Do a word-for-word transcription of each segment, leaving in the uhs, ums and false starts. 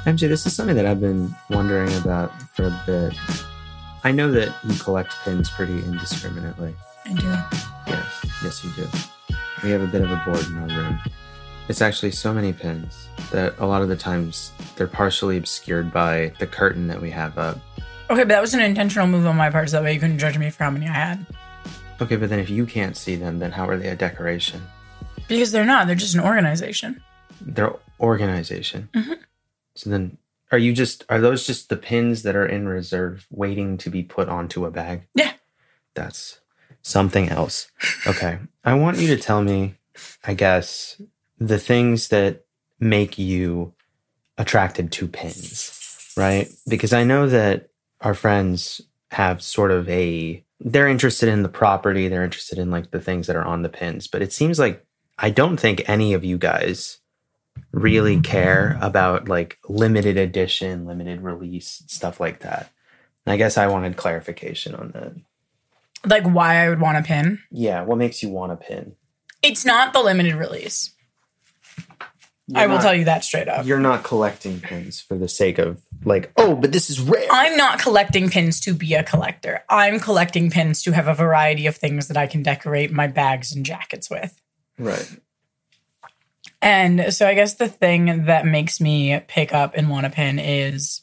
M J, this is something that I've been wondering about for a bit. I know that you collect pins pretty indiscriminately. I do. Yes, yes you do. We have a bit of a board in our room. It's actually so many pins that a lot of the times they're partially obscured by the curtain that we have up. Okay, but that was an intentional move on my part, so that way you couldn't judge me for how many I had. Okay, but then if you can't see them, then how are they a decoration? Because they're not. They're just an organization. They're organization. Mm-hmm. So then, are you just, are those just the pins that are in reserve waiting to be put onto a bag? Yeah. That's something else. Okay. I want you to tell me, I guess, the things that make you attracted to pins, right? Because I know that our friends have sort of a, they're interested in the property, they're interested in like the things that are on the pins, but it seems like I don't think any of you guys really care about like limited edition, limited release, stuff like that. And I guess I wanted clarification on that. Like why I would want a pin? Yeah, what makes you want a pin? It's not the limited release. You're I will not, tell you that straight up. You're not collecting pins for the sake of like, oh, but this is rare. I'm not collecting pins to be a collector. I'm collecting pins to have a variety of things that I can decorate my bags and jackets with. Right. And so I guess the thing that makes me pick up and want a pin is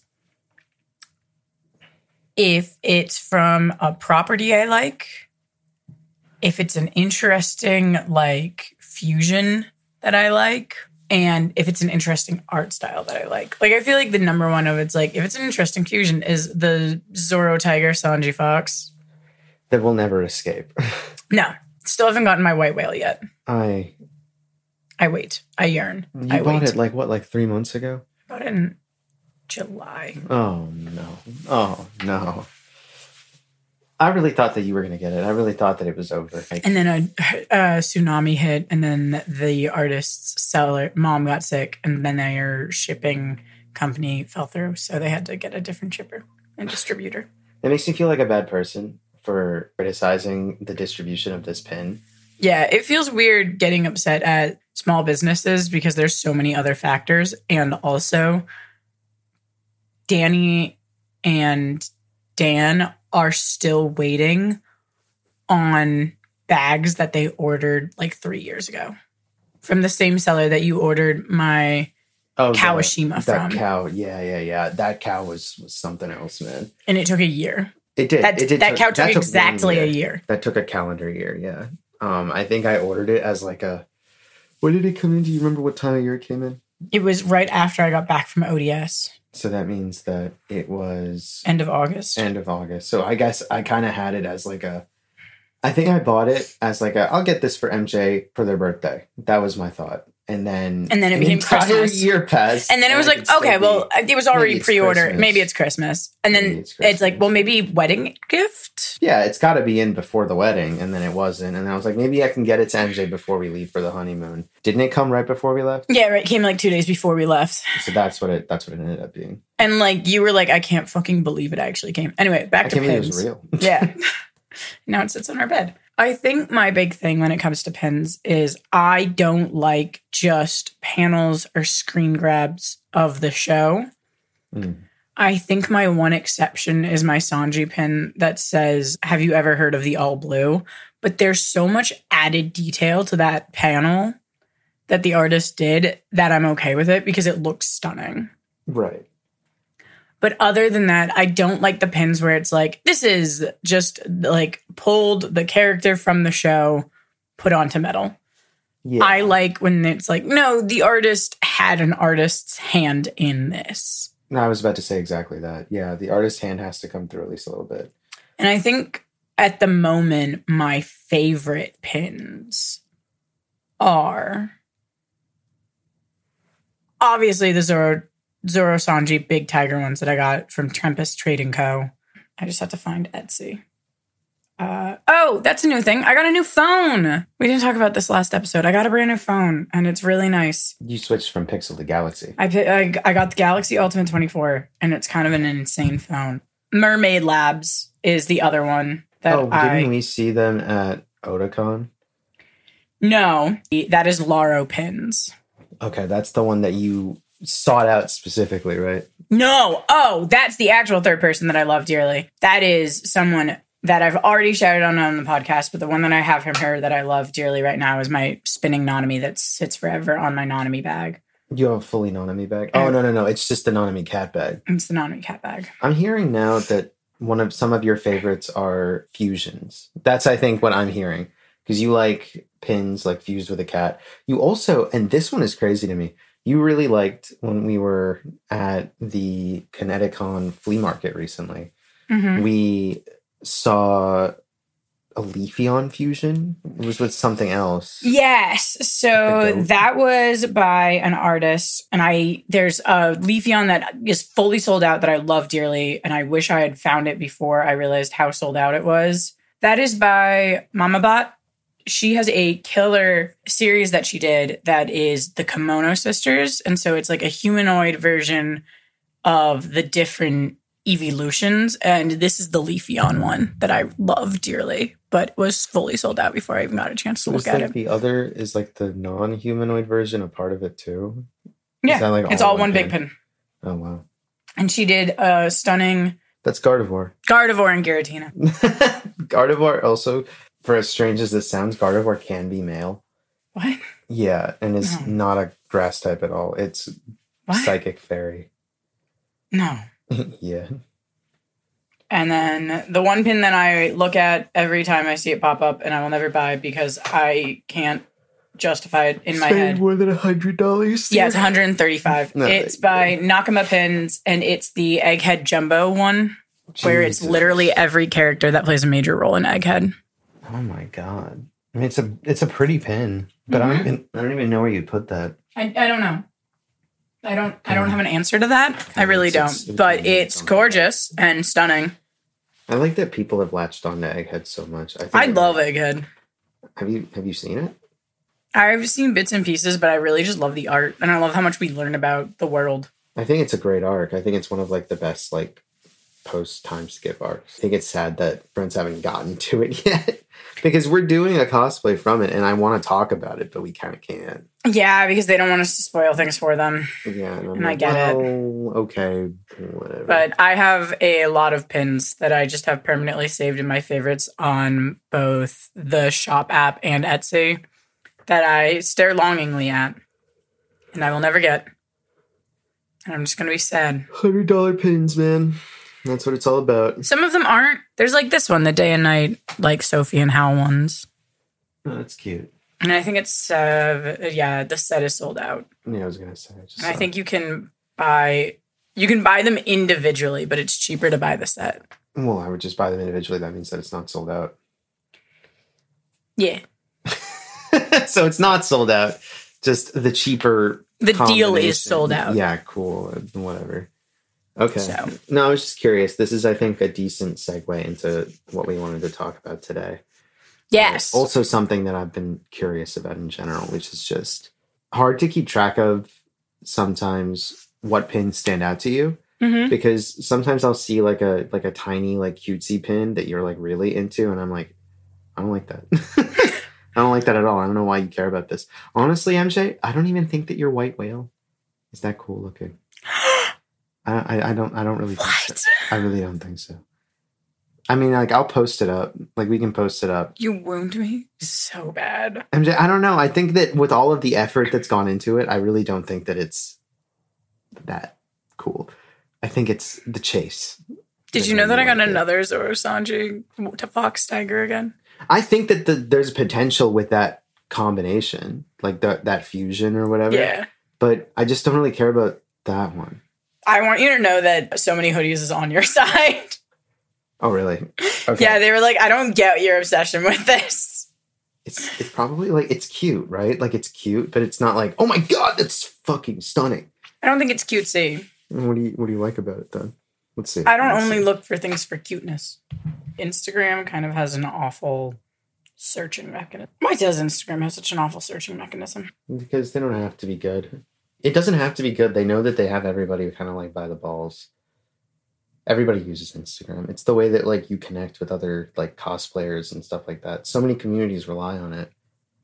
if it's from a property I like, if it's an interesting like fusion that I like, and if it's an interesting art style that I like. Like, I feel like the number one of it's like, if it's an interesting fusion is the Zoro Tiger Sanji Fox. That will never escape. No. Still haven't gotten my white whale yet. I... I wait. I yearn. You I bought wait. it like, what, like three months ago? I bought it in July. Oh, no. Oh, no. I really thought that you were going to get it. I really thought that it was over. Like, And then a, a tsunami hit, and then the artist's seller, mom got sick, and then their shipping company fell through, so they had to get a different shipper and distributor. it makes me feel like a bad person for criticizing the distribution of this pin. Yeah, it feels weird getting upset at small businesses because there's so many other factors. And also, Danny and Dan are still waiting on bags that they ordered like three years ago from the same seller that you ordered my Oh, Kawashima that, that from. cow. Yeah, yeah, yeah. That cow was, was something else, man. And it took a year. It did. That, it did that took, cow took that took exactly year. a year. That took a calendar year, yeah. Um, I think I ordered it as like a... When did it come in? Do you remember what time of year it came in? It was right after I got back from O D S. So that means that it was... End of August. End of August. So I guess I kind of had it as like a... I think I bought it as like a... I'll get this for M J for their birthday. That was my thought. And then... And then it an became entire Christmas. year passed. And then it was I like, could okay, still well, be- it was already maybe it's pre-ordered. Christmas. Maybe it's Christmas. And then Maybe it's it's like, Christmas. well, maybe wedding gift? Yeah, it's got to be in before the wedding, and then it wasn't. And I was like, maybe I can get it to M J before we leave for the honeymoon. Didn't it come right before we left? Yeah, right. It came like two days before we left. So that's what it. That's what it ended up being. And like, you were like, I can't fucking believe it actually came. Anyway, back I to can't believe it pins. was real. Yeah. Now it sits on our bed. I think my big thing when it comes to pins is I don't like just panels or screen grabs of the show. Mm. I think my one exception is my Sanji pin that says, have you ever heard of the all blue? But there's so much added detail to that panel that the artist did that I'm okay with it because it looks stunning. Right. But other than that, I don't like the pins where it's like, this is just like pulled the character from the show, put onto metal. Yeah. I like when it's like, no, the artist had an artist's hand in this. No, I was about to say exactly that. Yeah, the artist's hand has to come through at least a little bit. And I think at the moment, my favorite pins are obviously the Zoro Zoro Sanji Big Tiger ones that I got from Tempest Trading Co. I just have to find Etsy. Uh, oh, that's a new thing. I got a new phone. We didn't talk about this last episode. I got a brand new phone, and it's really nice. You switched from Pixel to Galaxy. I, I, I got the Galaxy Ultimate twenty-four, and it's kind of an insane phone. Mermaid Labs is the other one that oh, I... didn't we see them at Otakon? No, that is Laro Pins. Okay, that's the one that you sought out specifically, right? No. Oh, that's the actual third person that I love dearly. That is someone that I've already shouted on on the podcast, but the one that I have from her that I love dearly right now is my spinning Nanami that sits forever on my Nanami bag. You have a fully Nanami bag? Oh, no, no, no. It's just the Nanami cat bag. It's the Nanami cat bag. I'm hearing now that one of some of your favorites are fusions. That's, I think, what I'm hearing. Because you like pins, like fused with a cat. You also, and this one is crazy to me, you really liked when we were at the Kineticon flea market recently. Mm-hmm. We saw a Leafeon fusion. It was with something else. Yes. So that was by an artist. And I there's a Leafeon that is fully sold out that I love dearly. And I wish I had found it before I realized how sold out it was. That is by Mamabot. She has a killer series that she did that is the Kimono Sisters. And so it's like a humanoid version of the different evolutions. And this is the Leafeon one that I love dearly, but was fully sold out before I even got a chance to look at like it. The other is like the non-humanoid version, a part of it too? Yeah, is that like it's all, all one, one big pin. Oh, wow. And she did a stunning... That's Gardevoir. Gardevoir and Giratina. Gardevoir also... For as strange as this sounds, Gardevoir can be male. What? Yeah, and is No. not a grass type at all. It's What? Psychic Fairy. No. Yeah. And then the one pin that I look at every time I see it pop up and I will never buy because I can't justify it in my Spend head. more than one hundred dollars? Yeah, it's one hundred thirty-five dollars. No, It's by Nakama Pins, and it's the Egghead Jumbo one, where it's Jesus. literally every character that plays a major role in Egghead. Oh my god! I mean, it's a it's a pretty pin, but Mhm. I don't even I don't even know where you put that. I, I don't know. I don't I don't have an answer to that. I really It's- don't. it's- But it's- it's gorgeous and stunning. I like that people have latched on to Egghead so much. I, think I love Egghead. Have you have you seen it? I've seen bits and pieces, but I really just love the art, and I love how much we learn about the world. I think it's a great arc. I think it's one of like the best like post time skip arcs. I think it's sad that friends haven't gotten to it yet because we're doing a cosplay from it, and I want to talk about it, but we kind of can't. Yeah, because they don't want us to spoil things for them. Yeah, and, I'm And I like, get it. well, okay, whatever. But I have a lot of pins that I just have permanently saved in my favorites on both the shop app and Etsy that I stare longingly at, and I will never get. And I'm just going to be sad. Hundred dollar pins, man. That's what it's all about. Some of them aren't. There's like this one, the day and night, like Sophie and Hal ones. Oh, that's cute. And I think it's, uh, yeah, the set is sold out. Yeah, I was gonna say. I just And I saw think you can buy, you can buy them individually, but it's cheaper to buy the set. it. Well, I would just buy them individually. That means that it's not sold out. Yeah. So it's not sold out. Just the cheaper. The deal is combination. sold out. Yeah, cool. Whatever. Okay. So. No, I was just curious. This is, I think, a decent segue into what we wanted to talk about today. Yes. Also something that I've been curious about in general, which is just hard to keep track of sometimes what pins stand out to you. Mm-hmm. Because sometimes I'll see like a like a tiny like cutesy pin that you're like really into, and I'm like, I don't like that. I don't like that at all. I don't know why you care about this. Honestly, M J, I don't even think that your white whale is that cool looking. I, I I don't I don't really think What? so. I really don't think so. I mean, like, I'll post it up. Like, we can post it up. You wound me so bad. M J, I don't know. I think that with all of the effort that's gone into it, I really don't think that it's that cool. I think it's the chase. Did you know that I got like it. another Zoro Sanji to Fox Tiger again? I think that the, there's potential with that combination, like the, that fusion or whatever. Yeah. But I just don't really care about that one. I want you to know that So Many Hoodies is on your side. Oh, really? Okay. Yeah, they were like, I don't get your obsession with this. It's it's probably like, it's cute, right? Like, it's cute, but it's not like, oh my God, that's fucking stunning. I don't think it's cutesy. What do you what do you like about it then? Let's see. I don't Let's only see. look for things for cuteness. Instagram kind of has an awful searching mechanism. Why does Instagram have such an awful searching mechanism? Because they don't have to be good. It doesn't have to be good. They know that they have everybody kind of like by the balls. Everybody uses Instagram. It's the way that like you connect with other like cosplayers and stuff like that. So many communities rely on it.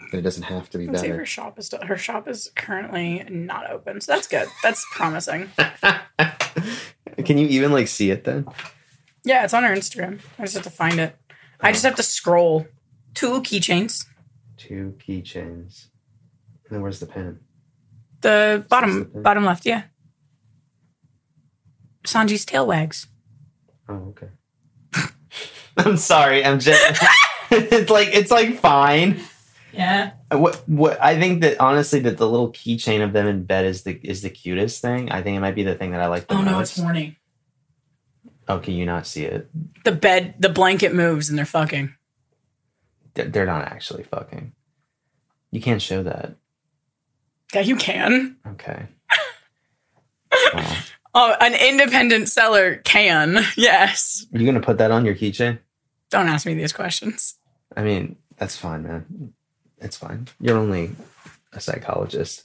But it doesn't have to be Let's see if better. her shop is still, her shop is currently not open, so that's good. That's promising. Can you even like see it then? Yeah, it's on her Instagram. I just have to find it. I just have to scroll. Two keychains. Two keychains. And then where's the pen? The bottom, the pen? bottom left, yeah. Sanji's tail wags. Oh, okay. I'm sorry, I'm just. it's like it's like fine. Yeah. What what I think that honestly that the little keychain of them in bed is the is the cutest thing. I think it might be the thing that I like the Oh most. no, it's horny. Oh, can you not see it? The bed, the blanket moves and they're fucking. They're, they're not actually fucking. You can't show that. Yeah, you can. Okay. Wow. Oh, an independent seller can. Yes. Are you gonna put that on your keychain? Don't ask me these questions. I mean, that's fine, man. It's fine. You're only a psychologist.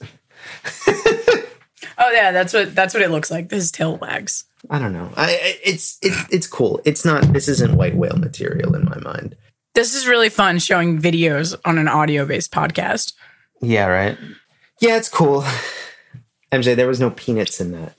Oh yeah, that's what that's what it looks like. His tail wags. I don't know. I I- it's it's it's cool. It's not. This isn't white whale material in my mind. This is really fun showing videos on an audio-based podcast. Yeah. Right. Yeah, it's cool. M J, there was no peanuts in that,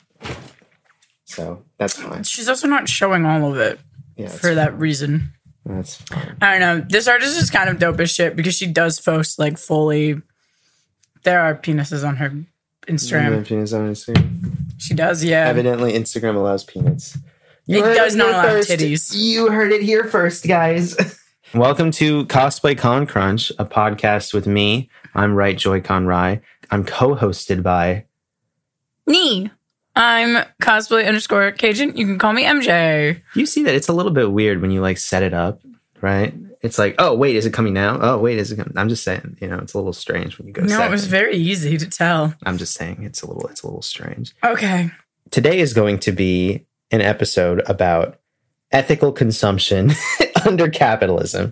so that's fine. She's also not showing all of it Yeah, it's for that fine. reason. That's fine. I don't know. This artist is kind of dope as shit because she does post like fully. There are penises on her Instagram. No peanuts on Instagram. She does, yeah. Evidently, Instagram allows peanuts. You It heard does not here allow first. titties. You heard it here first, guys. Welcome to Cosplay Con Crunch, a podcast with me. I'm Right Joy-Con Rai. I'm co-hosted by... Me. I'm cosplay underscore Cajun. You can call me M J. You see that? It's a little bit weird when you like set it up, right? It's like, oh, wait, is it coming now? Oh, wait, is it coming? I'm just saying, you know, it's a little strange when you go No, second. it was very easy to tell. I'm just saying it's a little, it's a little strange. Okay. Today is going to be an episode about ethical consumption under capitalism,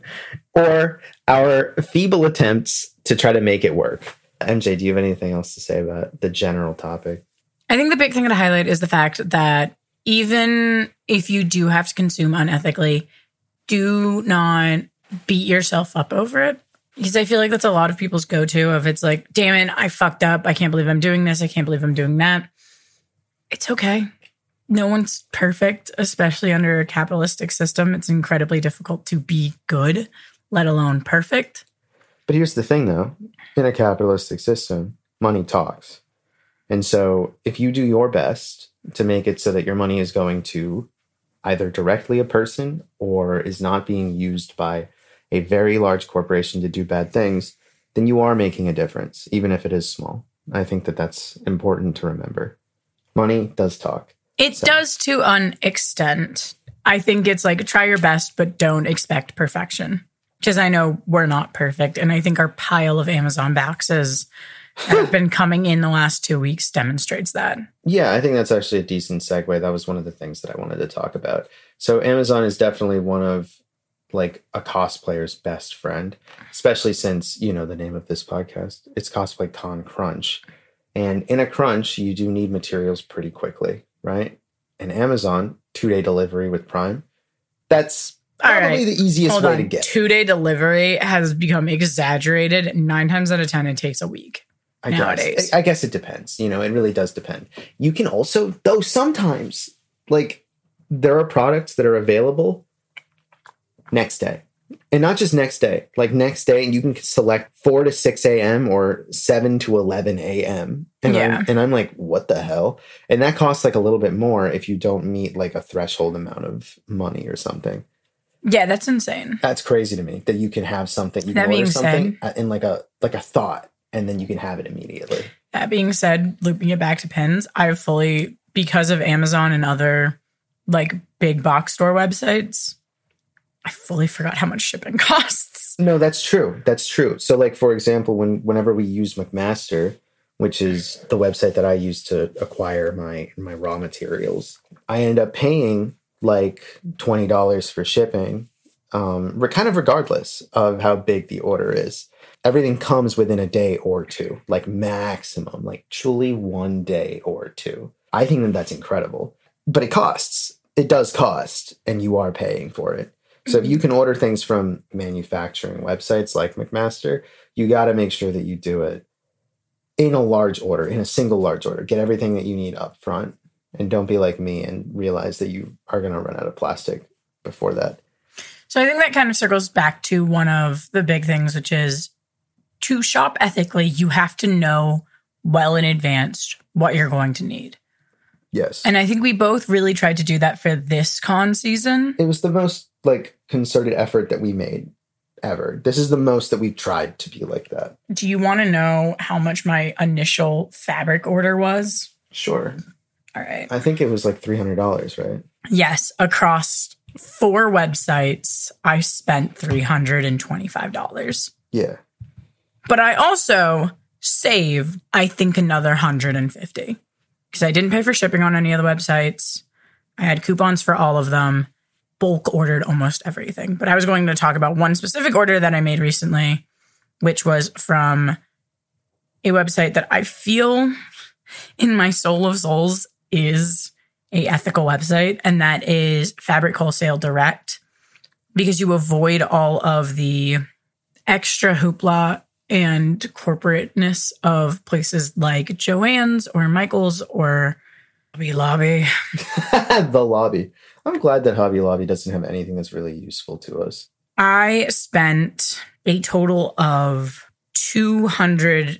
or our feeble attempts to try to make it work. M J, do you have anything else to say about the general topic? I think the big thing to highlight is the fact that even if you do have to consume unethically, do not beat yourself up over it. Because I feel like that's a lot of people's go-to of it's like, damn it, I fucked up. I can't believe I'm doing this. I can't believe I'm doing that. It's okay. No one's perfect, especially under a capitalistic system. It's incredibly difficult to be good, let alone perfect. But here's the thing, though. In a capitalistic system, money talks. And so if you do your best to make it so that your money is going to either directly a person or is not being used by a very large corporation to do bad things, then you are making a difference, even if it is small. I think that that's important to remember. Money does talk. It So- does to an extent. I think it's like try your best, but don't expect perfection. Because I know we're not perfect. And I think our pile of Amazon boxes that have been coming in the last two weeks demonstrates that. Yeah, I think that's actually a decent segue. That was one of the things that I wanted to talk about. So Amazon is definitely one of like a cosplayer's best friend, especially since, you know, the name of this podcast, it's Cosplay Con Crunch. And in a crunch, you do need materials pretty quickly, right? And Amazon, two-day delivery with Prime, that's All probably right. the easiest Hold way on. to get. Two-day delivery has become exaggerated. Nine times out of ten, it takes a week. I nowadays. guess. I guess it depends. You know, it really does depend. You can also, though, sometimes, like, there are products that are available next day. And not just next day, like next day, you can select four to six a.m. or seven to eleven a.m. And, Yeah. I'm, and I'm like, what the hell? And that costs like a little bit more if you don't meet like a threshold amount of money or something. Yeah, that's insane. That's crazy to me that you can have something, you That can order being something in like a like a thought, and then you can have it immediately. That being said, looping it back to pins, I've fully, because of Amazon and other like big box store websites, I fully forgot how much shipping costs. No, that's true. That's true. So like, for example, when whenever we use McMaster, which is the website that I use to acquire my my raw materials, I end up paying like twenty dollars for shipping, um, re- kind of regardless of how big the order is. Everything comes within a day or two, like maximum, like truly one day or two. I think that that's incredible, but it costs. It does cost, and you are paying for it. So if you can order things from manufacturing websites like McMaster, you got to make sure that you do it in a large order, in a single large order. Get everything that you need up front, and don't be like me and realize that you are going to run out of plastic before that. So I think that kind of circles back to one of the big things, which is to shop ethically, you have to know well in advance what you're going to need. Yes. And I think we both really tried to do that for this con season. It was the most like concerted effort that we made ever. This is the most that we've tried to be like that. Do you want to know how much my initial fabric order was? Sure. All right. I think it was like three hundred dollars, right? Yes. Across four websites, I spent three hundred twenty-five dollars. Yeah. But I also saved, I think, another one hundred fifty dollars because I didn't pay for shipping on any of the websites. I had coupons for all of them. Bulk ordered almost everything. But I was going to talk about one specific order that I made recently, which was from a website that I feel in my soul of souls is a ethical website, and that is Fabric Wholesale Direct, because you avoid all of the extra hoopla and corporateness of places like Joann's or Michael's or Hobby Lobby. The lobby. I'm glad that Hobby Lobby doesn't have anything that's really useful to us. I spent a total of two hundred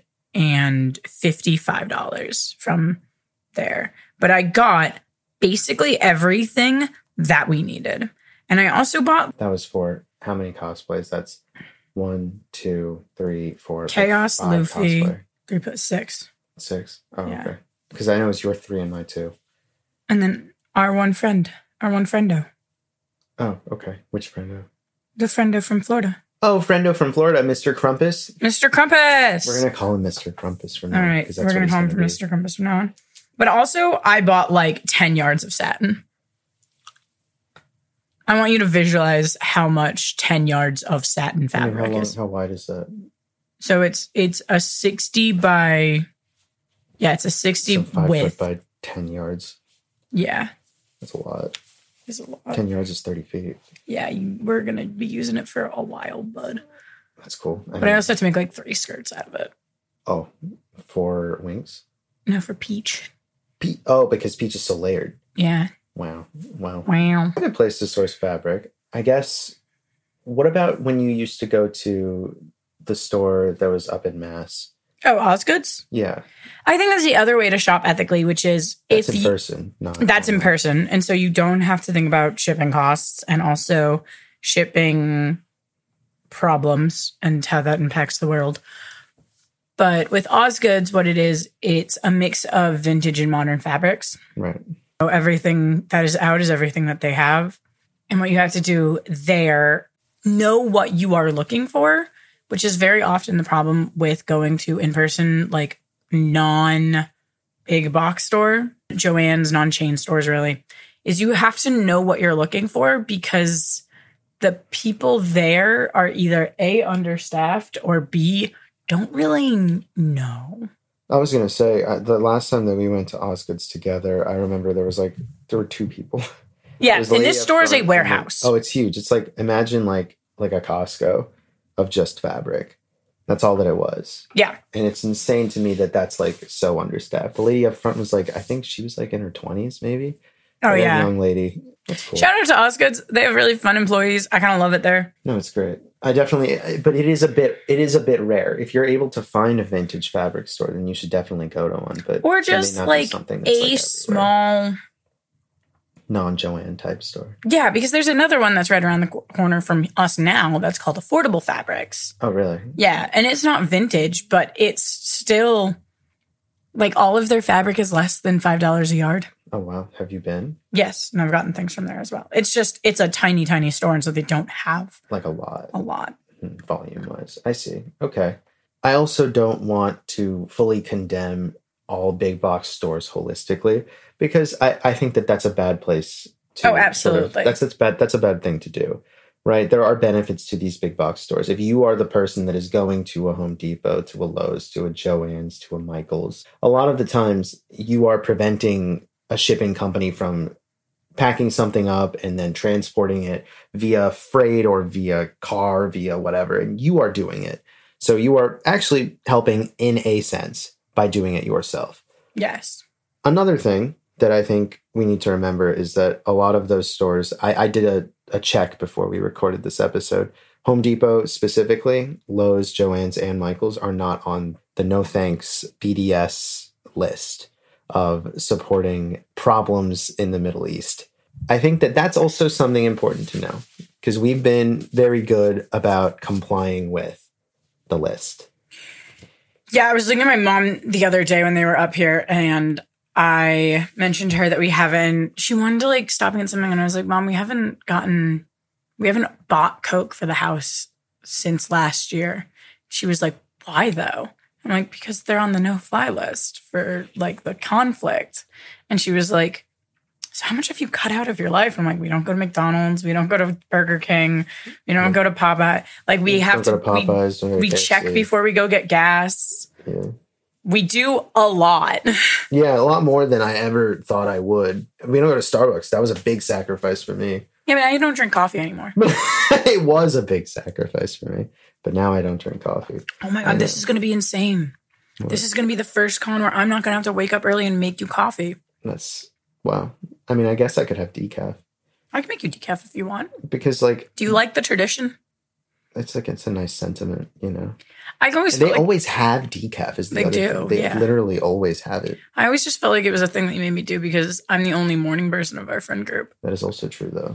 fifty-five dollars from there. But I got basically everything that we needed. And I also bought... That was for how many cosplays? That's one, two, three, four, Chaos, five Luffy, cosplay. three put six. Six? Oh, Yeah. okay. Because I know it's your three and my two. And then our one friend, our one friendo. Oh, okay. Which friendo? The friendo from Florida. Oh, friendo from Florida, Mister Crumpus. Mister Crumpus! We're going to call him Mister Crumpus from now All on. right, 'cause we're that's going what to call him he's gonna be. Mister Crumpus from now on. But also, I bought like ten yards of satin. I want you to visualize how much ten yards of satin I mean, fabric how, long, is. how wide is that? So it's it's a sixty by, yeah, it's a sixty So five width. foot by ten yards. Yeah, That's a lot. it's a lot. ten yards is thirty feet. Yeah, you, we're going to be using it for a while, bud. That's cool. I But mean, I also have to make like three skirts out of it. oh, for wings? No, for Peach. Pe- oh, because Peach is so layered. Yeah. Wow. Wow. Wow. A good place to source fabric. I guess, what about when you used to go to the store that was up in Mass? Oh, Osgoods? Yeah. I think that's the other way to shop ethically, which is That's if in you, person. Not that's in online. person. And so you don't have to think about shipping costs and also shipping problems and how that impacts the world. But with Osgoods, what it is, it's a mix of vintage and modern fabrics. Right. So everything that is out is everything that they have. And what you have to do there, know what you are looking for, which is very often the problem with going to in-person, like non-big box store, Joann's, non-chain stores really, is you have to know what you're looking for because the people there are either A, understaffed, or B, don't really know. I was going to say, uh, the last time that we went to Osgoods together, I remember there was like, there were two people. Yeah, There's the and lady this up store is a front and warehouse. then- oh, it's huge. It's like, imagine like like a Costco of just fabric. That's all that it was. Yeah. And it's insane to me that that's like so understaffed. The lady up front was like, I think she was like in her twenties, maybe. Oh, Very yeah. young lady. That's cool. Shout out to Osgoods. They have really fun employees. I kind of love it there. No, it's great. I definitely, but it is a bit, it is a bit rare. If you're able to find a vintage fabric store, then you should definitely go to one. But Or that may just not be like something a that's, like, everywhere. small... non-Joanne type store. Yeah, because there's another one that's right around the co- corner from us now that's called Affordable Fabrics. Oh, really? Yeah, and it's not vintage, but it's still like all of their fabric is less than five dollars a yard. Oh, wow. Have you been? Yes, and I've gotten things from there as well. It's just, it's a tiny, tiny store, and so they don't have Like a lot. a lot. Volume-wise. I see. Okay. I also don't want to fully condemn all big box stores holistically because I, I think that that's a bad place to Oh, sort of- absolutely. that's that's bad that's a bad thing to do. Right? There are benefits to these big box stores. If you are the person that is going to a Home Depot, to a Lowe's, to a Joann's, to a Michael's, a lot of the times you are preventing a shipping company from packing something up and then transporting it via freight or via car, via whatever, and you are doing it. So you are actually helping in a sense by doing it yourself. Yes. Another thing that I think we need to remember is that a lot of those stores, I, I did a, a check before we recorded this episode. Home Depot specifically, Lowe's, Joann's, and Michael's are not on the no thanks B D S list of supporting problems in the Middle East. I think that that's also something important to know because we've been very good about complying with the list. Yeah, I was looking at my mom the other day when they were up here, and I mentioned to her that we haven't, she wanted to like stop and get something, and I was like, Mom, we haven't gotten, we haven't bought Coke for the house since last year. She was like, why though? I'm like, because they're on the no-fly list for like the conflict. And she was like, so how much have you cut out of your life? I'm like, we don't go to McDonald's. We don't go to Burger King. We don't go to Popeye. Like we have to, to Popeyes, we, we check before we go get gas. Yeah. We do a lot. Yeah, a lot more than I ever thought I would. We don't go to Starbucks. That was a big sacrifice for me. Yeah, but I don't drink coffee anymore. It was a big sacrifice for me. But now I don't drink coffee. Oh my God, this is going to be insane. What? This is going to be the first con where I'm not going to have to wake up early and make you coffee. That's, wow. I mean, I guess I could have decaf. I can make you decaf if you want. Because, like... Do you like the tradition? It's like, it's a nice sentiment, you know? I always They like, always have decaf is the they other do, thing. They yeah. literally always have it. I always just felt like it was a thing that you made me do because I'm the only morning person of our friend group. That is also true, though.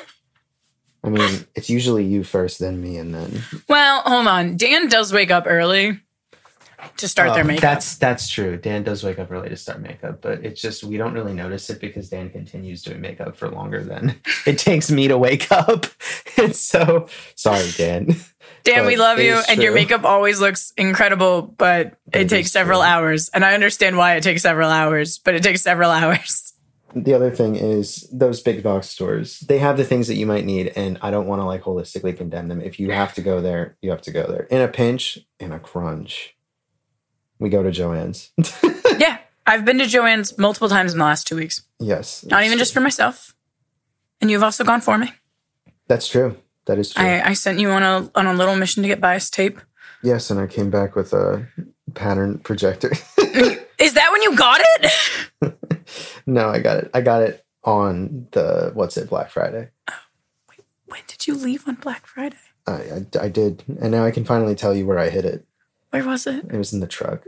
I mean, it's usually you first, then me, and then... Well, hold on. Dan does wake up early to start Oh, their makeup. That's that's true. Dan does wake up early to start makeup, but it's just we don't really notice it because Dan continues doing makeup for longer than it takes me to wake up. And so, sorry, Dan. Dan, But we love it you, is and your true. makeup always looks incredible, but It it is takes several true. hours. And I understand why it takes several hours, but it takes several hours. The other thing is those big box stores, they have the things that you might need, and I don't want to like holistically condemn them. If you have to go there, you have to go there. In a pinch, in a crunch, we go to Joann's. Yeah, I've been to Joann's multiple times in the last two weeks. Yes. Not even just for myself. And you've also gone for me. That's true. That is true. I, I sent you on a on a little mission to get bias tape. Yes, and I came back with a pattern projector. Is that when you got it? No, I got it. I got it on the, what's it, Black Friday. Wait, when did you leave on Black Friday? I, I, I did. And now I can finally tell you where I hid it. Where was it? It was in the truck.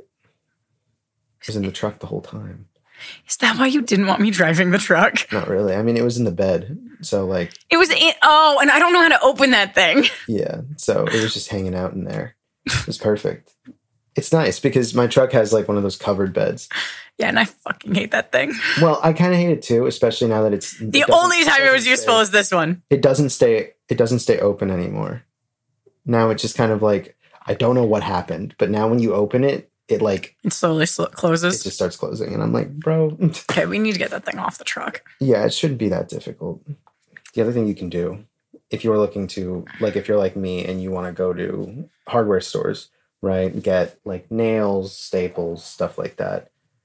It was in the truck the whole time. Is that why you didn't want me driving the truck? Not really. I mean, it was in the bed. So, like, It was in, oh, and I don't know how to open that thing. yeah. So it was just hanging out in there. It was perfect. It's nice because my truck has like one of those covered beds. Yeah, and I fucking hate that thing. Well, I kind of hate it too, especially now that it's The only time it was useful is this one. It doesn't stay. It doesn't stay open anymore. Now it's just kind of like I don't know what happened, but now when you open it, it like It slowly sl- it closes. just starts closing, and I'm like, bro, Okay, we need to get that thing off the truck. yeah, it shouldn't be that difficult. The other thing you can do, if you're looking to, like, if you're like me and you want to go to hardware stores, right, get like nails, staples, stuff like that.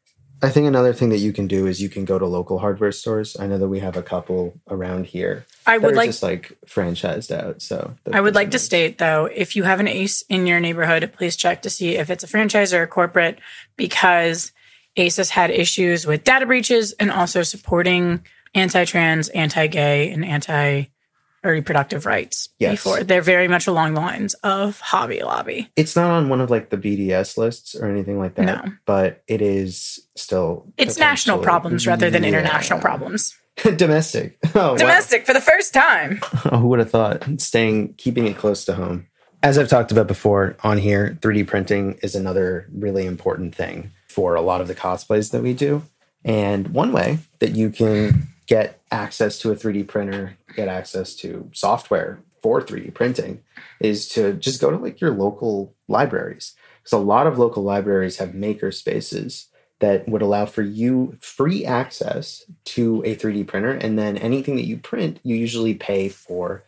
I think another thing that you can do is you can go to local hardware stores. I know that we have a couple around here. I that would are like just like franchised out. So I would like to that's state, though, if you have an Ace in your neighborhood, please check to see if it's a franchise or a corporate, because Ace has had issues with data breaches and also supporting anti-trans, anti-gay, and anti-reproductive rights Yes. before. They're very much along the lines of Hobby Lobby. It's not on one of like the B D S lists or anything like that, No. but it is still It's national potentially- problems rather than Yeah. international problems. Domestic. Oh, wow. Domestic for the first time. Oh, who would have thought? Staying, keeping it close to home. As I've talked about before on here, three D printing is another really important thing for a lot of the cosplays that we do. And one way that you can get access to a three D printer, get access to software for three D printing, is to just go to like your local libraries. Because a lot of local libraries have maker spaces that would allow for you free access to a three D printer. And then anything that you print, you usually pay for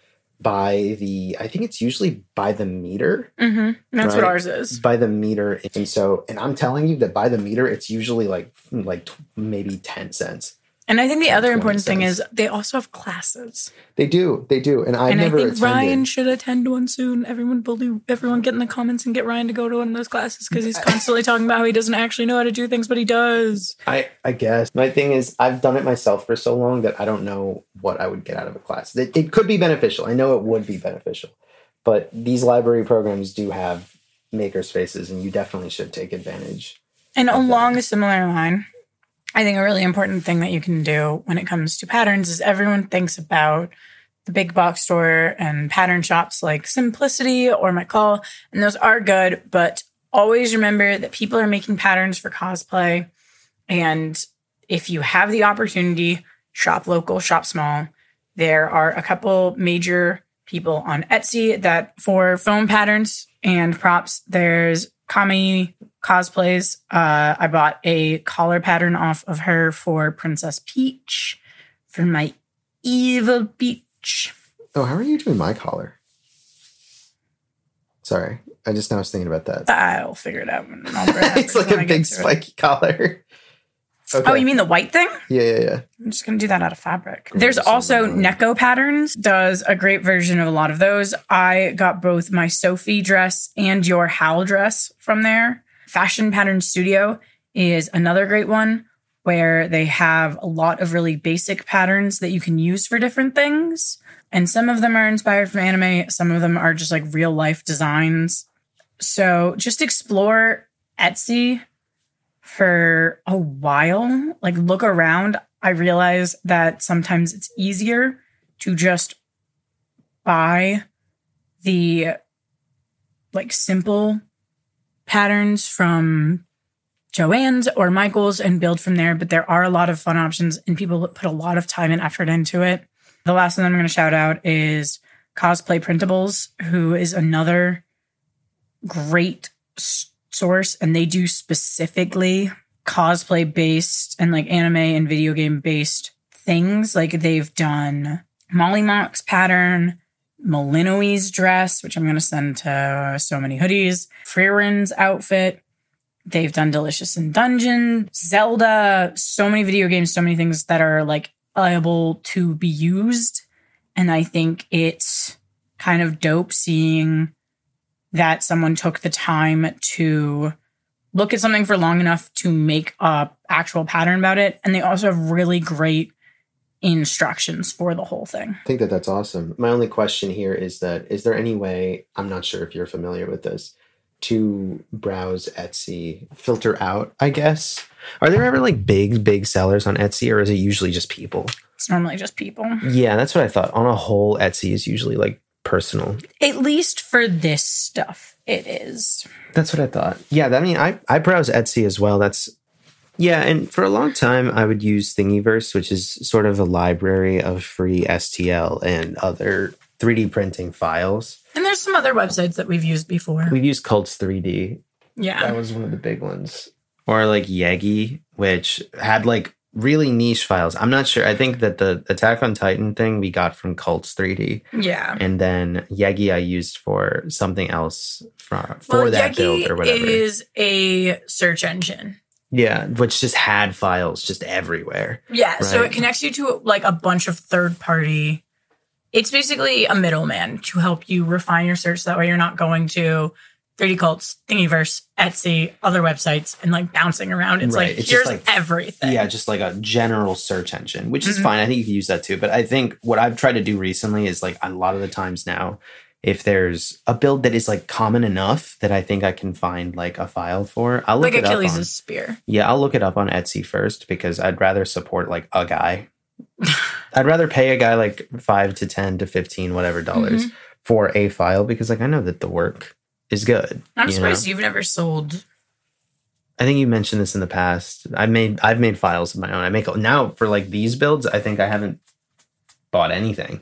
by the, I think it's usually by the meter. Mm-hmm. That's what Right. ours is. By the meter. And so, and I'm telling you that by the meter, it's usually like, like t- maybe ten cents. And I think the other important thing cents. is they also have classes. They do. They do. And I've and never I think attended. Ryan should attend one soon. Everyone believe, everyone get in the comments and get Ryan to go to one of those classes because he's constantly talking about how he doesn't actually know how to do things, but he does. I, I guess. My thing is, I've done it myself for so long that I don't know what I would get out of a class. It, it could be beneficial. I know it would be beneficial. But these library programs do have maker spaces, and you definitely should take advantage. And of along that. a similar line, I think a really important thing that you can do when it comes to patterns is everyone thinks about the big box store and pattern shops like Simplicity or McCall, and those are good, but always remember that people are making patterns for cosplay, and if you have the opportunity, shop local, shop small. There are a couple major people on Etsy that for foam patterns and props, there's Kami Cosplays. Uh, I bought a collar pattern off of her for Princess Peach for my evil Peach. Oh, how are you doing my collar? Sorry, I just now was thinking about that. I'll figure it out. When I'll bring it It's like a big spiky collar. Okay. Oh, you mean the white thing? Yeah, yeah, yeah. I'm just going to do that out of fabric. Cool. There's also Something Neko Patterns, does a great version of a lot of those. I got both my Sophie dress and your Hal dress from there. Fashion Pattern Studio is another great one where they have a lot of really basic patterns that you can use for different things. And some of them are inspired from anime. Some of them are just like real life designs. So just explore Etsy for a while, like look around. I realize that sometimes it's easier to just buy the like simple patterns from Joann's or Michael's and build from there. But there are a lot of fun options and people put a lot of time and effort into it. The last one I'm going to shout out is Cosplay Printables, who is another great source, and they do specifically cosplay based and like anime and video game based things. Like they've done Molly Mock's pattern, Malinois's dress, which I'm going to send to so many hoodies, Freeren's outfit. They've done Delicious in Dungeon, Zelda, so many video games, so many things that are like able to be used. And I think it's kind of dope seeing that someone took the time to look at something for long enough to make a actual pattern about it. And they also have really great instructions for the whole thing. I think that that's awesome. My only question here is that, is there any way, I'm not sure if you're familiar with this, to browse Etsy, filter out, I guess? Are there ever like big, big sellers on Etsy, or is it usually just people? It's normally just people. Yeah, that's what I thought. On a whole, Etsy is usually like personal. At least for this stuff, it is. That's what I thought. Yeah, I mean, I, I browse Etsy as well. That's, yeah, and for a long time, I would use Thingiverse, which is sort of a library of free S T L and other three D printing files. And there's some other websites that we've used before. We've used Cults three D. Yeah. That was one of the big ones. Or like Yegi, which had like really niche files. I'm not sure. I think that the Attack on Titan thing we got from Cults three D. Yeah. And then Yegi I used for something else for, for well, that Yegi build or whatever. Is a search engine. Yeah, which just had files just everywhere. Yeah, right? So it connects you to like a bunch of third party. It's basically a middleman to help you refine your search. That way you're not going to three D Cults, Thingiverse, Etsy, other websites, and like bouncing around. It's right. like, it's here's like, everything. Yeah, just like a general search engine, which is mm-hmm. fine. I think you can use that too. But I think what I've tried to do recently is like a lot of the times now, if there's a build that is like common enough that I think I can find like a file for, I'll look like it Achilles' up on, spear. Yeah, I'll look it up on Etsy first because I'd rather support like a guy. I'd rather pay a guy like five to ten to fifteen whatever dollars mm-hmm. for a file because like I know that the work is good. I'm you surprised know? You've never sold. I think you mentioned this in the past. I've made I've made files of my own. I make now for like these builds. I think I haven't bought anything.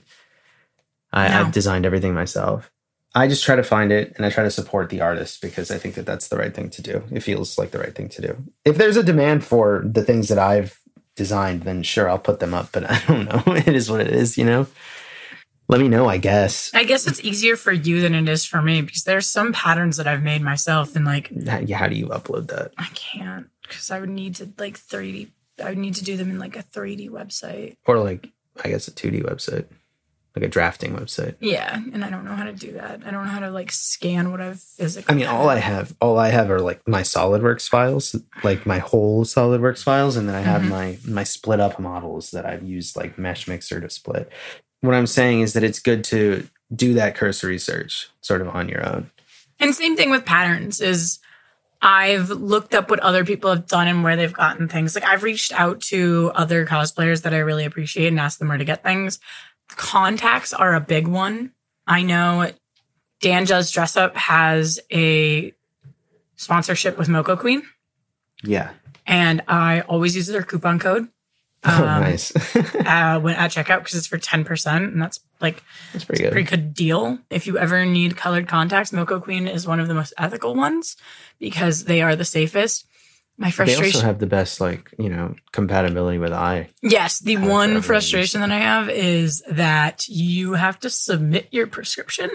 I, no. I've designed everything myself. I just try to find it and I try to support the artist because I think that that's the right thing to do. It feels like the right thing to do. If there's a demand for the things that I've designed, then sure, I'll put them up. But I don't know. It is what it is, you know? Let me know, I guess. I guess it's easier for you than it is for me because there's some patterns that I've made myself and like... How, how do you upload that? I can't because I would need to like three D I would need to do them in like a three D website. Or like, I guess a two D website, like a drafting website. Yeah, and I don't know how to do that. I don't know how to like scan what I've physically. I mean, all I have, all I have are like my SolidWorks files, like my whole SolidWorks files, and then I have mm-hmm. my my split up models that I've used like Mesh Mixer to split. What I'm saying is that it's good to do that cursory search sort of on your own. And same thing with patterns is I've looked up what other people have done and where they've gotten things. Like I've reached out to other cosplayers that I really appreciate and asked them where to get things. Contacts are a big one. I know Dan Does Dress Up has a sponsorship with Moco Queen. Yeah. And I always use their coupon code. Oh, um, nice. uh, when at checkout because it's for ten percent. And that's like that's pretty good. A pretty good deal. If you ever need colored contacts, Moco Queen is one of the most ethical ones because they are the safest. My frustration. They also have the best, like, you know, compatibility with eye. Yes. The one frustration that I have is that you have to submit your prescription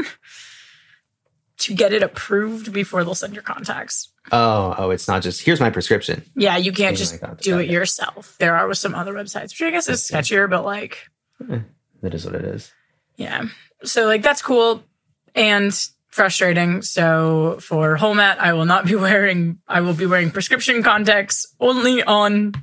to get it approved before they'll send your contacts. Oh, oh, it's not just, here's my prescription. Yeah, you can't just do it yourself. There are with some other websites, which I guess is sketchier, but like. Eh, it is what it is. Yeah. So, like, that's cool and frustrating. So, for Holmat, I will not be wearing, I will be wearing prescription contacts only on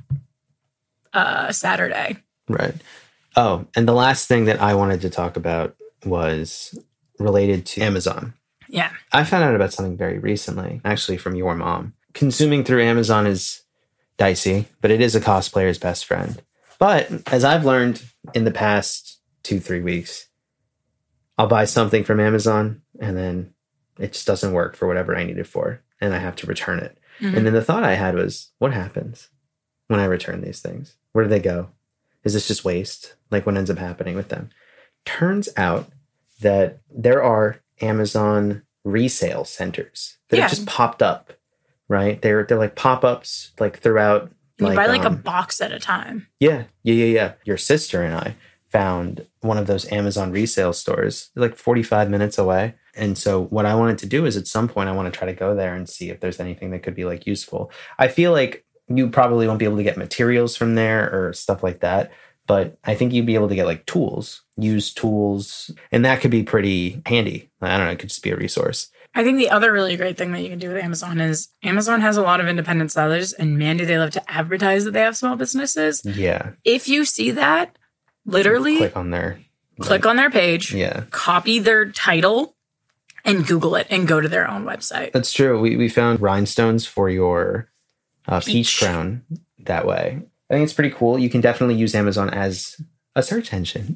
uh, Saturday. Right. Oh, and the last thing that I wanted to talk about was related to Amazon. Yeah. I found out about something very recently, actually from your mom. Consuming through Amazon is dicey, but it is a cosplayer's best friend. But as I've learned in the past two, three weeks, I'll buy something from Amazon and then it just doesn't work for whatever I need it for. And I have to return it. Mm-hmm. And then the thought I had was, what happens when I return these things? Where do they go? Is this just waste? Like what ends up happening with them? Turns out that there are Amazon resale centers that yeah. have just popped up, right? They're they're like pop-ups like throughout. You like, buy like um, a box at a time. Yeah, yeah, yeah, yeah. Your sister and I found one of those Amazon resale stores like forty-five minutes away. And so what I wanted to do is at some point I want to try to go there and see if there's anything that could be like useful. I feel like you probably won't be able to get materials from there or stuff like that. But I think you'd be able to get like tools, used tools, and that could be pretty handy. I don't know, it could just be a resource. I think the other really great thing that you can do with Amazon is Amazon has a lot of independent sellers, and man, do they love to advertise that they have small businesses. Yeah. If you see that, literally click on their click like, on their page, yeah, copy their title, and Google it and go to their own website. That's true. We we found rhinestones for your uh, peach. peach crown that way. I think it's pretty cool. You can definitely use Amazon as a search engine.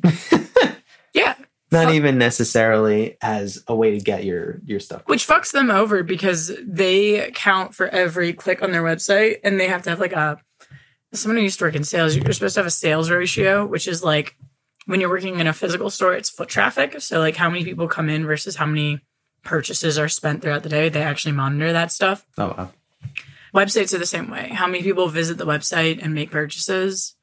Yeah. Not Fuck. even necessarily as a way to get your, your stuff. Which fucks them over because they count for every click on their website and they have to have like a, someone who used to work in sales, you're supposed to have a sales ratio, which is like when you're working in a physical store, it's foot traffic. So like how many people come in versus how many purchases are spent throughout the day. They actually monitor that stuff. Oh, wow. Websites are the same way. How many people visit the website and make purchases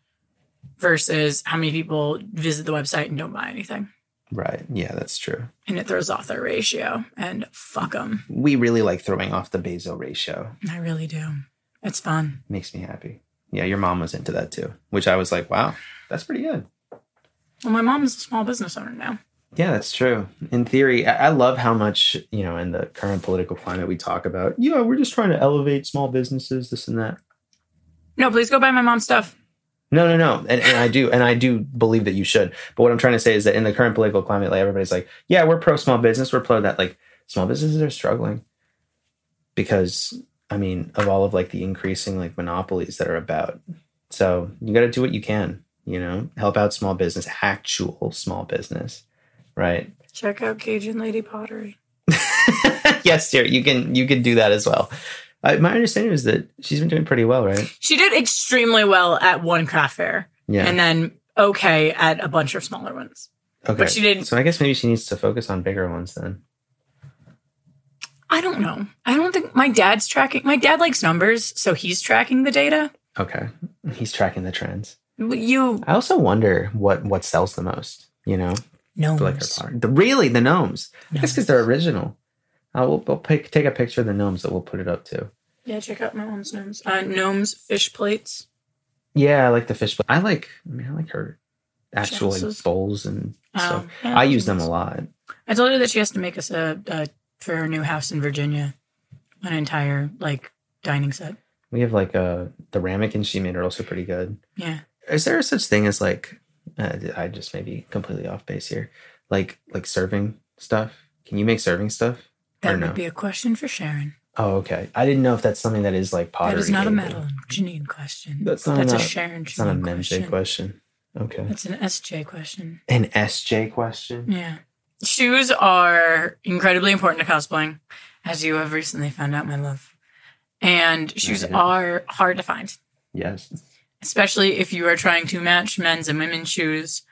versus how many people visit the website and don't buy anything. Right. Yeah, that's true. And it throws off their ratio and fuck them. We really like throwing off the Bezos ratio. I really do. It's fun. Makes me happy. Yeah, your mom was into that too, which I was like, wow, that's pretty good. Well, my mom is a small business owner now. Yeah, that's true. In theory, I love how much, you know, in the current political climate we talk about, yeah, we're just trying to elevate small businesses, this and that. No, please go buy my mom's stuff. No, no, no. And, and I do. And I do believe that you should. But what I'm trying to say is that in the current political climate, like everybody's like, yeah, we're pro small business. We're pro that. Like small businesses are struggling because, I mean, of all of like the increasing like monopolies that are about. So you got to do what you can, you know, help out small business, actual small business. Right. Check out Cajun Lady Pottery. Yes, dear. You can you can do that as well. Uh, my understanding is that she's been doing pretty well, right? She did extremely well at one craft fair. Yeah. And then okay at a bunch of smaller ones. Okay. But she didn't. So I guess maybe she needs to focus on bigger ones then. I don't know. I don't think my dad's tracking. My dad likes numbers, so he's tracking the data. Okay. He's tracking the trends. You. I also wonder what, what sells the most, you know? Gnomes. Like her the, really, the gnomes. gnomes. That's because they're original. Uh, we'll, we'll pick, take a picture of the gnomes that we'll put it up to. Yeah, check out my mom's gnomes. Uh, gnomes fish plates. Yeah, I like the fish. I like, I mean, I like her actual like, Genesis. bowls and Oh, stuff. yeah, I use them nice. a lot. I told her that she has to make us a, a for her new house in Virginia, an entire like dining set. We have like a, the ramekin she made are also pretty good. Yeah. Is there such thing as like, uh, I just may be completely off base here, like like serving stuff? Can you make serving stuff? That or would no? be a question for Sharon. Oh, okay. I didn't know if that's something that is like pottery. That is not a able. Madeline Janine question. That's not That's a, a Sharon It's not a Janine men's question. question. Okay. That's an S J question. An S J question? Yeah. Shoes are incredibly important to cosplaying, as you have recently found out, my love. And shoes Right. are hard to find, Yes. especially if you are trying to match men's and women's shoes.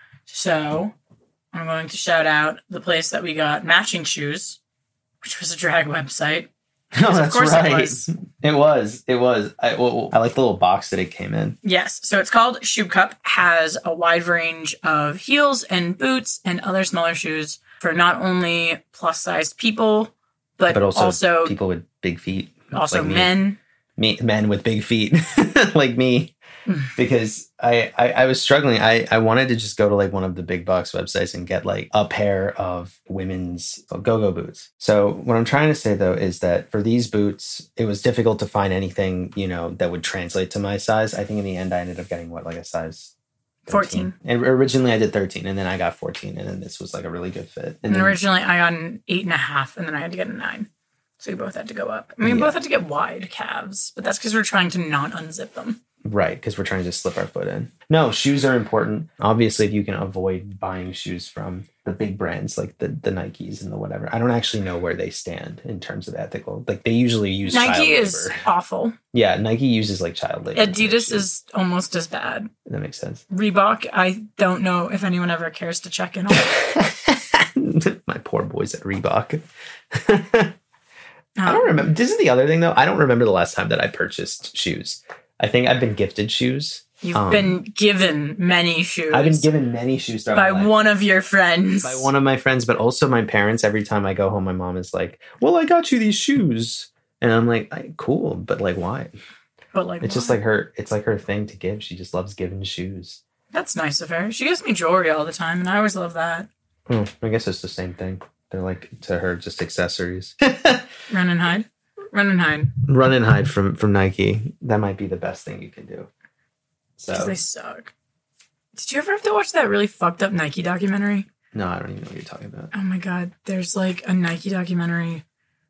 So I'm going to shout out the place that we got matching shoes, which was a drag website. No, Of that's course it right. was. It was. It was. I, well, I like the little box that it came in. Yes. So it's called Shoe Cup, has a wide range of heels and boots and other smaller shoes for not only plus sized people, but, But also, also, people with big feet. also like me. men. Me, men with big feet, like me. Mm. Because I, I, I was struggling. I, I wanted to just go to like one of the big box websites and get like a pair of women's go-go boots. So what I'm trying to say though is that for these boots, it was difficult to find anything, you know, that would translate to my size. I think in the end I ended up getting what, like a size fourteen. And originally I did thirteen and then I got fourteen and then this was like a really good fit. And And then, originally I got an eight and a half, and then I had to get a nine. So we both had to go up. I mean, we Yeah. both had to get wide calves, but that's because we're trying to not unzip them. right, because we're trying to just slip our foot in. No, shoes are important. Obviously, if you can avoid buying shoes from the big brands like the, the Nikes and the whatever. I don't actually know where they stand in terms of ethical. Like they usually use child Nike is labor. awful. Yeah, Nike uses like child labor. to make Adidas shoes. is almost as bad. That makes sense. Reebok, I don't know if anyone ever cares to check in on. My poor boys at Reebok. I Um, don't remember. This is the other thing though. I don't remember the last time that I purchased shoes. I think I've been gifted shoes. You've Um, been given many shoes. I've been given many shoes throughout by my life. one of your friends. By one of my friends, but also my parents. Every time I go home, my mom is like, "Well, I got you these shoes," and I'm like, I, "Cool," but like, why? But like, It's just why? like her. It's like her thing to give. She just loves giving shoes. That's nice of her. She gives me jewelry all the time, and I always love that. Hmm, I guess it's the same thing. They're like to her just accessories. Run and hide. Run and hide. Run and hide from from Nike. That might be the best thing you can do. Because So they suck. Did you ever have to watch that really fucked up Nike documentary? no, I don't even know what you're talking about. Oh my god, there's like a Nike documentary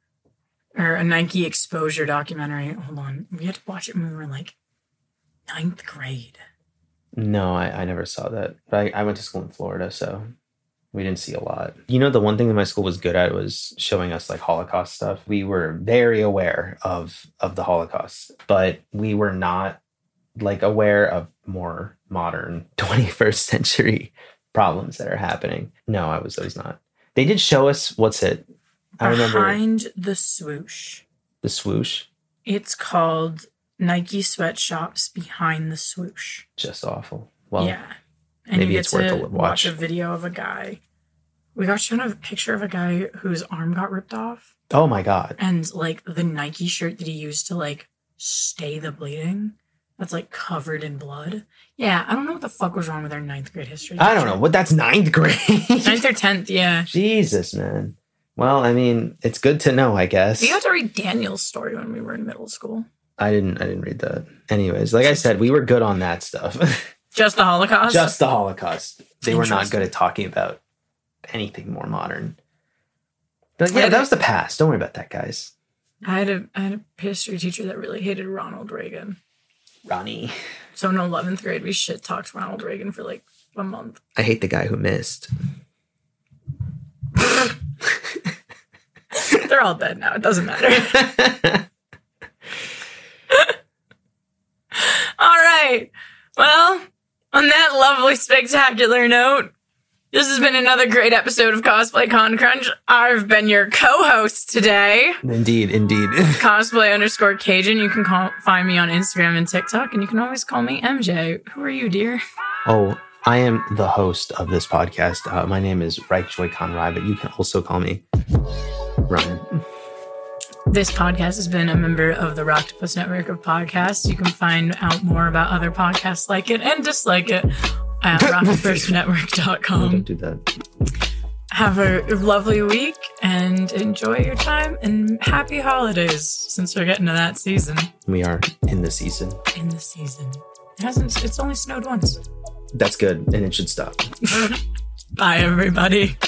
or a Nike exposure documentary. Hold on. We had to watch it when we were in like ninth grade. No, I, I never saw that. But I, I went to school in Florida, so we didn't see a lot. You know, the one thing that my school was good at was showing us like Holocaust stuff. We were very aware of of the Holocaust, but we were not like aware of more modern twenty-first century problems that are happening. No, I was I was not. They did show us what's it? I remember Behind the Swoosh. the swoosh. It's called Nike Sweatshops Behind the Swoosh. Just awful. Well, yeah. And maybe you get it's worth to a watch. watch a video of a guy. We got shown a picture of a guy whose arm got ripped off. oh my God. And like the Nike shirt that he used to like stay the bleeding, that's like covered in blood. Yeah, I don't know what the fuck was wrong with our ninth grade history. I don't know. What that's ninth grade. Ninth or tenth, yeah. Jesus, man. Well, I mean, it's good to know, I guess. We got to read Daniel's story when we were in middle school. I didn't I didn't read that. Anyways, like I said, we were good on that stuff. Just the Holocaust? Just the Holocaust. They were not Interesting. good at talking about anything more modern. But yeah, that was the past. Don't worry about that, guys. I had a I had a history teacher that really hated Ronald Reagan. Ronnie. So in eleventh grade, we shit talked Ronald Reagan for like a month. I hate the guy who missed. They're all dead now. It doesn't matter. All right. Well, on that lovely, spectacular note, this has been another great episode of Cosplay Con Crunch. I've been your co-host today, Indeed, indeed. cosplay underscore Cajun. You can call, find me on Instagram and TikTok, and you can always call me M J. Who are you, dear? Oh, I am the host of this podcast. Uh, my name is Reich Joy Conrad, but you can also call me Ryan. This podcast has been a member of the Rocktopus Network of Podcasts. You can find out more about other podcasts like it and dislike it at rocktopus network dot com. Don't do that. Have a lovely week and enjoy your time and happy holidays since we're getting to that season. We are in the season. In the season. It hasn't, it's only snowed once. That's good, and it should stop. Bye, everybody.